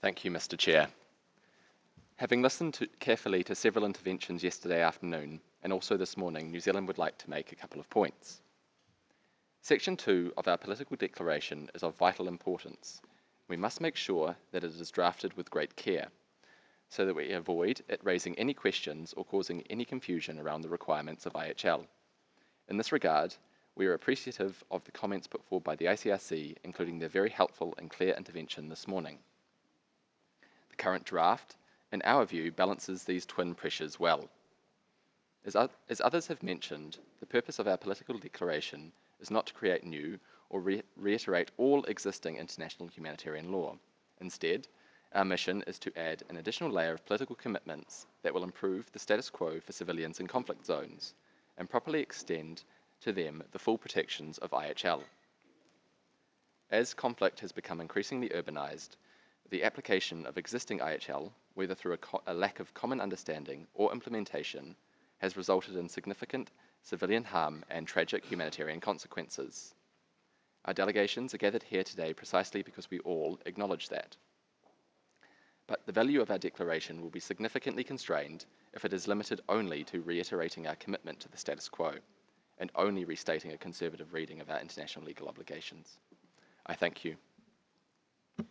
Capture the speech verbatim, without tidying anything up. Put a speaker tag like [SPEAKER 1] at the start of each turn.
[SPEAKER 1] Thank you, Mister Chair. Having listened to, carefully to several interventions yesterday afternoon, and also this morning, New Zealand would like to make a couple of points. Section two of our political declaration is of vital importance. We must make sure that it is drafted with great care, so that we avoid it raising any questions or causing any confusion around the requirements of I H L. In this regard, we are appreciative of the comments put forward by the I C R C, including their very helpful and clear intervention this morning. The current draft, in our view, balances these twin pressures well. As, as others have mentioned, the purpose of our political declaration is not to create new or re reiterate all existing international humanitarian law. Instead, our mission is to add an additional layer of political commitments that will improve the status quo for civilians in conflict zones and properly extend to them the full protections of I H L. As conflict has become increasingly urbanized, the application of existing I H L, whether through a, a lack of common understanding or implementation, has resulted in significant civilian harm and tragic humanitarian consequences. Our delegations are gathered here today precisely because we all acknowledge that. But the value of our declaration will be significantly constrained if it is limited only to reiterating our commitment to the status quo and only restating a conservative reading of our international legal obligations. I thank you.